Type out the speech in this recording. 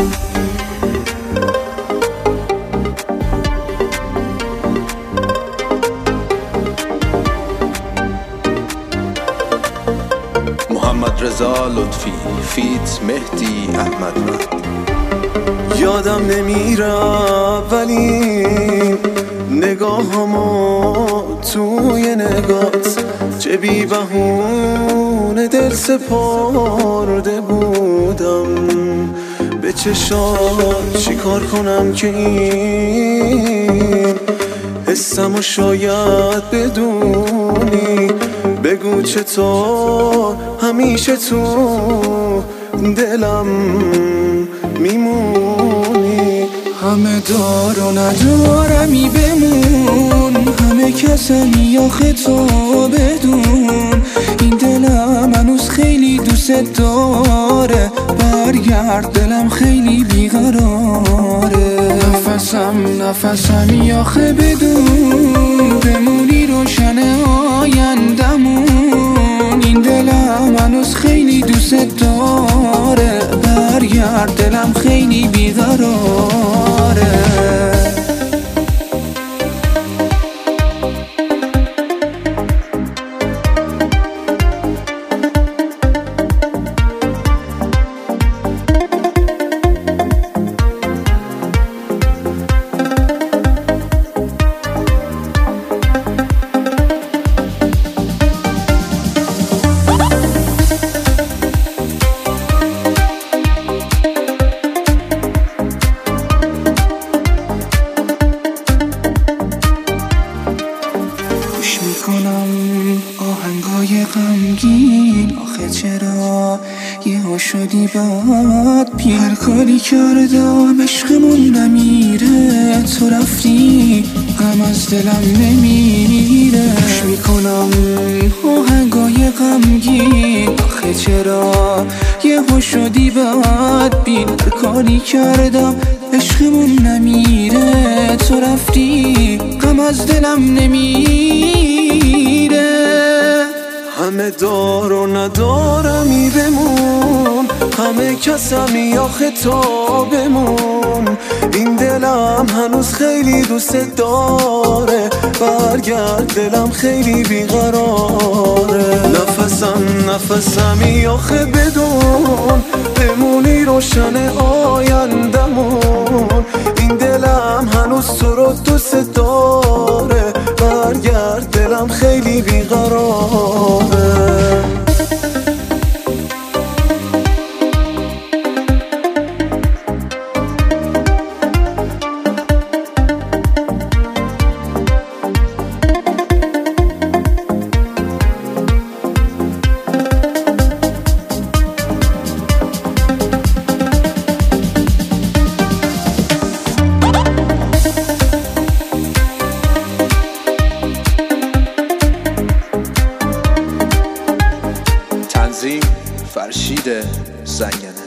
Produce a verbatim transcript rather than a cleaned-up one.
محمد رضا لطفی فیت مهدی احمدوند. یادم نمیره ولی نگاهامو توی نگات چه بی بهونه دل سپرده بودم به چشات. چیکار کنم که این حسمو شاید بدونی؟ بگو چطور همیشه تو دلم میمونی. همه دار و ندارمی بمون، همه کسمی آخه تو بدون. این دلم هنوز خیلی دوست داره، برگرد دلم خیلی بیقراره. نفسم نفسمی آخه بدون، بمونی روشن آیندمون. این دلم هنوز خیلی دوست داره، برگرد دلم خیلی بیقراره. میکنم آهنگای غمگین، آخه چرا یه ها شدی بد بین؟ هر کاری کردم عشقمون نمیره، تو رفتی غم از دلم نمیره. گوش میکنم آهنگای غمگین، آخه چرا یه ها شدی بد بین؟ هر کاری کردم عشقمون نمیره، تو رفتی غم از دلم نمیره. همه دار و ندارمی بمون، همه کسمی آخه تو بمون. این دلم هنوز خیلی دوست داره، برگرد دلم خیلی بیقراره. نفسم نفسمی آخه بدون، بمونی روشن آیندمون. این دلم هنوز تو رو دوست داره، برگرد دلم خیلی بیقراره. تنظیم فرشید زنگنه.